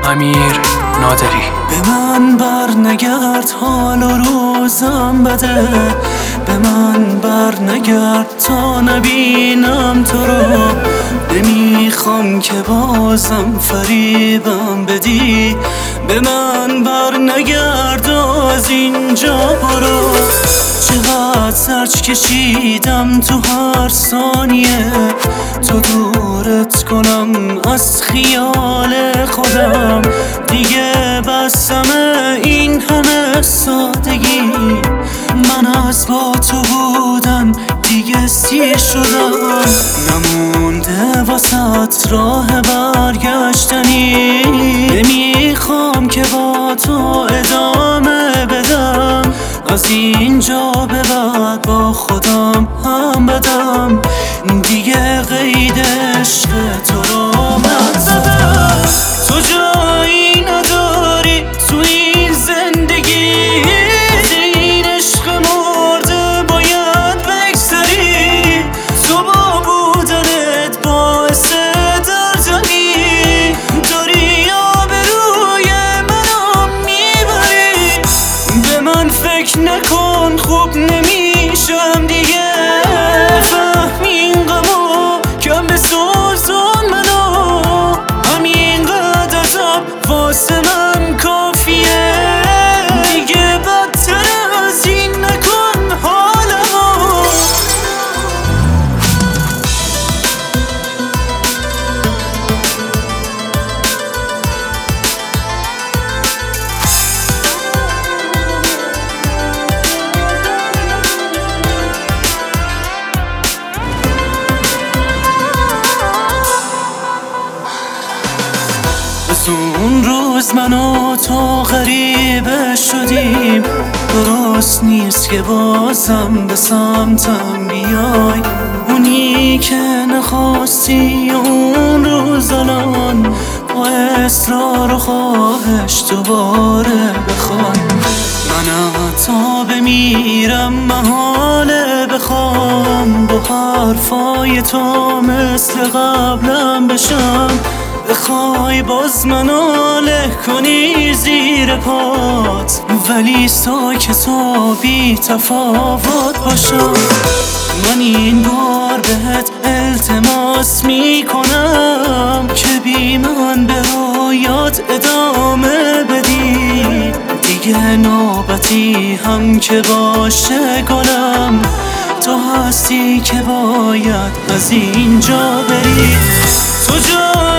امیر نادری. به من بر نگرد حال و روزم بده، به من بر نگرد تا نبینم تو رو. نمیخوام که بازم فریبم بدی، به من بر نگرد از اینجا برو. چقدر سرچ کشیدم تو هر ثانیه تو دورت کنم از خیال خودم. دیگه بسمه این همه سادگی، من از با تو بودن دیگه سیر شدم. نمونده واسط راه برگشتنی، نمیخوام که با تو ادامه بدم. از اینجا به بعد با خودم هم بدم، دیگه قید عشق تو رو من زدم. تو جایی نداری تو این زندگی، این عشق مرده باید بگذری. تو با بودنت باعث دردنی داری، آبروی منو میبری. به من فکر نکن خوب نمیشم دیگه، فهمی این غمو کم بسوزون منو. همینقدر ازم واسه من کافیه، دیگه بدتر از این نکن حالمو. از اون روز من و تو غریبه شدیم، درست نیست که بازم به سمتم بیای. اونی که نخواستی اون روز الان با اصرار و خواهش دوباره بخوای. من تا بمیرم محاله بخوام با حرفای تو مثل قبلم بشم. بخوای باز منو له کنی زیر پات، ولی ساکت و بی تفاوت باشم. من این بار بهت التماس میکنم که بی من به رویات ادامه بدی. دیگه نوبتی هم که باشه گلم، تو هستی که باید از اینجا بری. تو